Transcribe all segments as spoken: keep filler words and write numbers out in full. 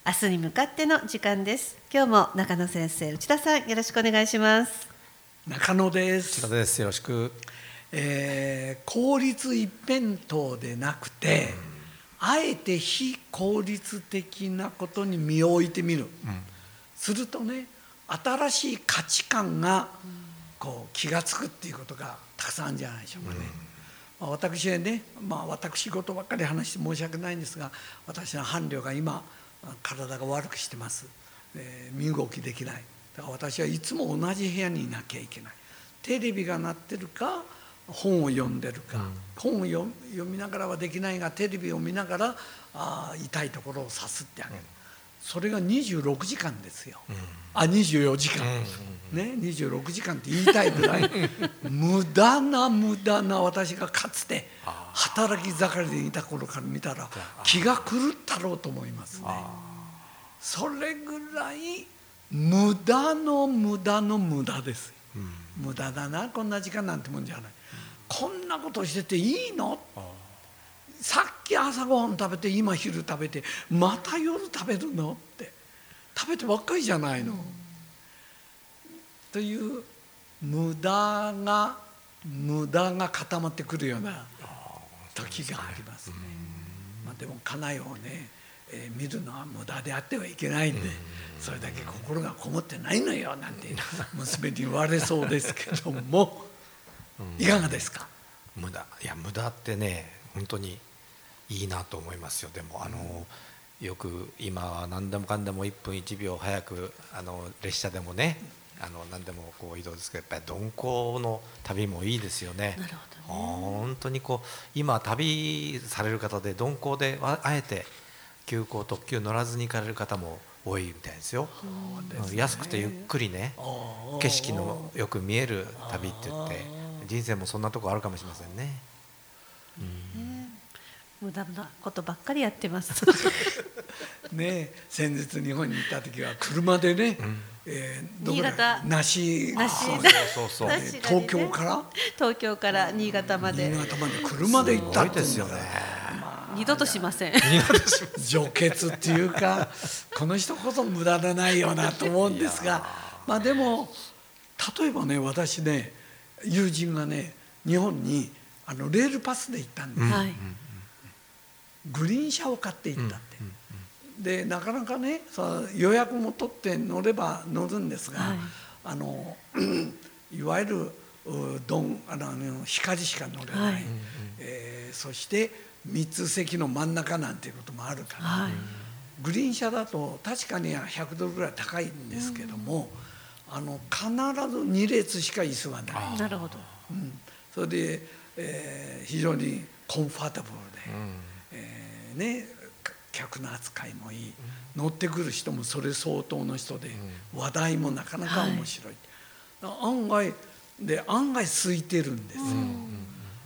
明日に向かっての時間です。今日も中野先生、内田さん、よろしくお願いします。 中野です。 内田です。よろしく。 えー、効率一辺倒でなくて、うん、あえて非効率的なことに身を置いてみる、うん、するとね、新しい価値観がこう気がつくっていうことがたくさんあるんじゃないでしょうかね。うん、まあ、私はね、まあ、私事ばっかり話して申し訳ないんですが、私の伴侶が今体が悪くしてます、えー、身動きできない。だから私はいつも同じ部屋にいなきゃいけない。テレビが鳴ってるか本を読んでるか、うん、本を 読, 読みながらはできないがテレビを見ながらあ痛いところをさすってあげる、うん、それがにじゅうろくじかんですよ、うん、あにじゅうよじかん、うん、ね、にじゅうろくじかんって言いたいぐらい無駄な無駄な、私がかつて働き盛りでいた頃から見たら気が狂ったろうと思いますね。それぐらい無駄の無駄の無駄ですよ、うん、無駄だなこんな時間なんてもんじゃない、うん、こんなことしてていいの？さっき朝ごはん食べて今昼食べてまた夜食べるのって食べてばっかりじゃないの、うん、という無駄が無駄が固まってくるような時がありますね。まあ、でも家内をね、えー、見るのは無駄であってはいけないんで、それだけ心がこもってないのよなんて娘に言われそうですけどもいかがですか？ 無駄、いや無駄ってね本当にいいなと思いますよ。でもあの、うん、よく今は何でもかんでもいっぷんいちびょう早くあの列車でもね、あの何でもこう移動ですけど、やっぱり鈍行の旅もいいですよね。 なるほどね。 本当にこう今旅される方で鈍行であえて急行特急乗らずに行かれる方も多いみたいですよ。ですね、安くてゆっくりね、景色のよく見える旅って言って、人生もそんなとこあるかもしれませんね。 うん、無駄なことばっかりやってますね、先日日本に行った時は車でね、うん、えー、どこだ梨東京から東京から新潟まで新潟まで車で行ったってですよね。 二度としません除血っていうかこの人こそ無駄がないよなと思うんですが、まあでも例えばね、私ね友人がね日本にあのレールパスで行ったんです、はい、グリーン車を買って行ったって、うん、でなかなかねそ予約も取って乗れば乗るんですが、はい、あのいわゆるドンあの光しか乗れない、はい、えー、そしてみっつ席の真ん中なんていうこともあるから、はい、グリーン車だと確かにひゃくドルぐらい高いんですけども、うん、あの必ずに列しか椅子はない。 なるほど、 うん、それで、えー、非常にコンファータブルで、うん、えーね、客の扱いもいい、うん、乗ってくる人もそれ相当の人で、うん、話題もなかなか面白い、はい、案外で案外空いてるんですよ、うん、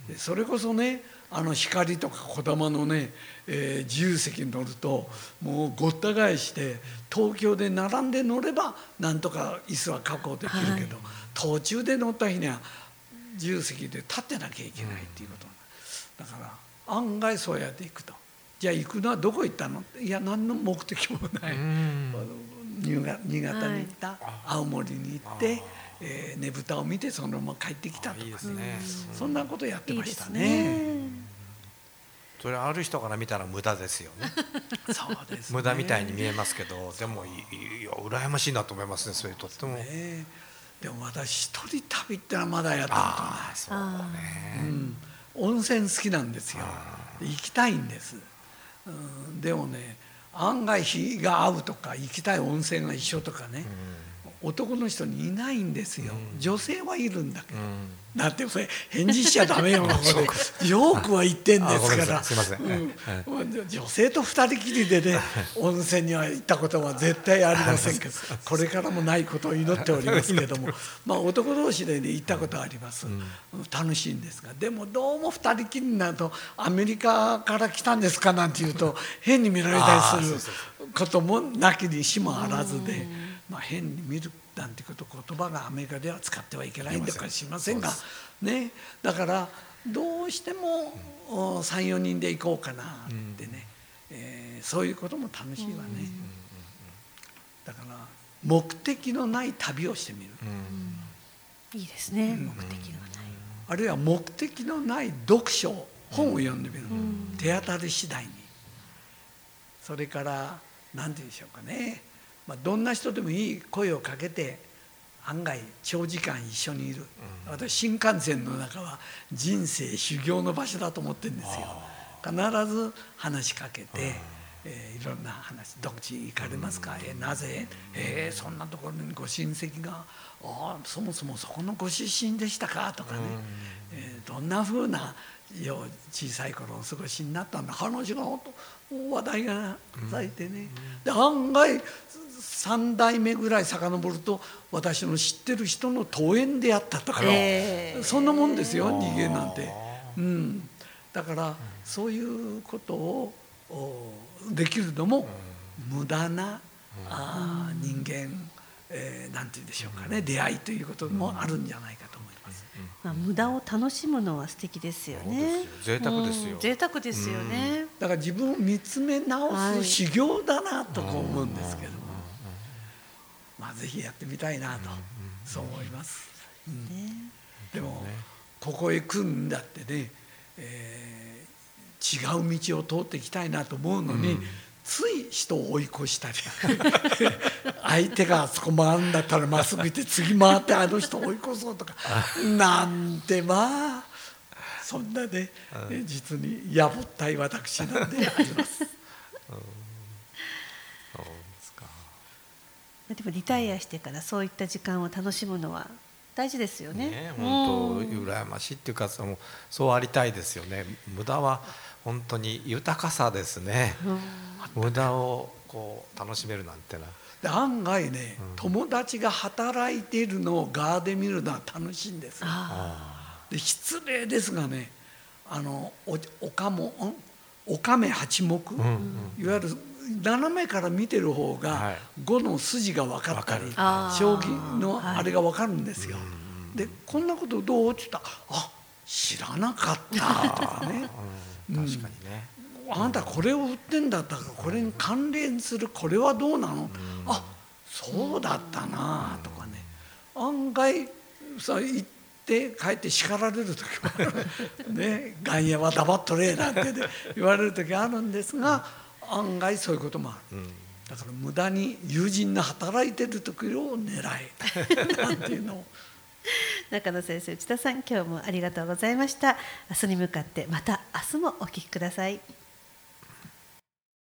でそれこそねあの光とかこだまのね、えー、自由席に乗るともうごった返して東京で並んで乗ればなんとか椅子は確保できるけど、はい、途中で乗った日には自由席で立ってなきゃいけないっていうこと、うん、だから案外そうやって行くと、じゃあ行くのはどこ行ったの？いや何の目的もない、うん、新潟に行った、はい、青森に行って、えー、ねぶたを見てそのまま帰ってきたとか、いいですね、そんなことやってましたね。いいですね。 それある人から見たら無駄ですよねそうですね、 無駄みたいに見えますけど、でもいや羨ましいなと思いますね。それとっても、ね、 でも私一人旅ってのはまだやったことない。あそうね、 うん、温泉好きなんですよ。行きたいんです、うん、でもね案外日が合うとか行きたい温泉が一緒とかね、うん、男の人にいないんですよ、うん、女性はいるんだけど、うん、だってそれ返事しちゃダメよジョークは言ってんですから、 すいません、 うん、女性と二人きりでね温泉には行ったことは絶対ありませんけどこれからもないことを祈っておりますけどもまあ男同士で、ね、行ったことはあります、うん、楽しいんですが、でもどうも二人きりになるとアメリカから来たんですかなんて言うと変に見られたりすることもなきにしもあらずで、まあ、変に見るなんてこと言葉がアメリカでは使ってはいけないんだかしませんが、ね、だからどうしてもさん、よにんで行こうかなってね、 えー、そういうことも楽しいわね。だから目的のない旅をしてみる、 いいですね、目的がない。 あるいは目的のない読書、本を読んでみる、手当たり次第に。それから何て言うんでしょうかね、まあ、どんな人でもいい、声をかけて案外長時間一緒にいる、私新幹線の中は人生修行の場所だと思ってるんですよ。必ず話しかけて、えー、いろんな話、どっち行かれますか、えー、なぜ、えー、そんなところにご親戚が、あそもそもそこのご出身でしたかとかね、えー、どんなふうな小さい頃お過ごしになったんだ、話が本当話題が咲いてね、で案外さん代目ぐらい遡ると私の知ってる人の遠縁であったとか、えー、そんなもんですよ、人間なんて。うん、だからそういうことをできるのも無駄な、あ人間、えー、なんて言うんでしょうかね、出会いということもあるんじゃないかと思います。 まあ、無駄を楽しむのは素敵ですよね。 贅沢ですよ。 贅沢ですよね。 だから自分を見つめ直す修行だなと思うんですけども、まあぜひやってみたいなと、そう思います。うん、でもここへ来るんだってね、えー違う道を通っていきたいなと思うのに、うん、つい人を追い越したり相手があそこ回るんだったらまっすぐ行って次回ってあの人を追い越そうとかなんて、まあそんなね、うん、実にやぼったい私なんであります。 でもリタイアしてからそういった時間を楽しむのは大事ですよね。 ね、本当羨ましいっていうか、そうありたいですよね。無駄は本当に豊かさですね。無駄をこう楽しめるなんてな。 で案外ね、うん、友達が働いているのを側で見るのは楽しいんです。で失礼ですがね、あの お, おかもおかめ八目、うんうん、いわゆる斜めから見てる方が碁の筋が分かったり、はい、将棋のあれが分かるんですよ。はい、でこんなことどうって言ったら、あ知らなかったとかね、 うん、確かにね、 あなたこれを売ってんだったからこれに関連するこれはどうなの、うん、あそうだったなとかね、案外さ言って帰って叱られる時もあるね、外野は黙っとれなんて、ね、言われる時あるんですが、案外そういうこともある。うん、だから無駄に友人の働いてる時を狙えなんていうのを中野先生、内田さん、今日もありがとうございました。明日に向かってまた明日もお聞きください。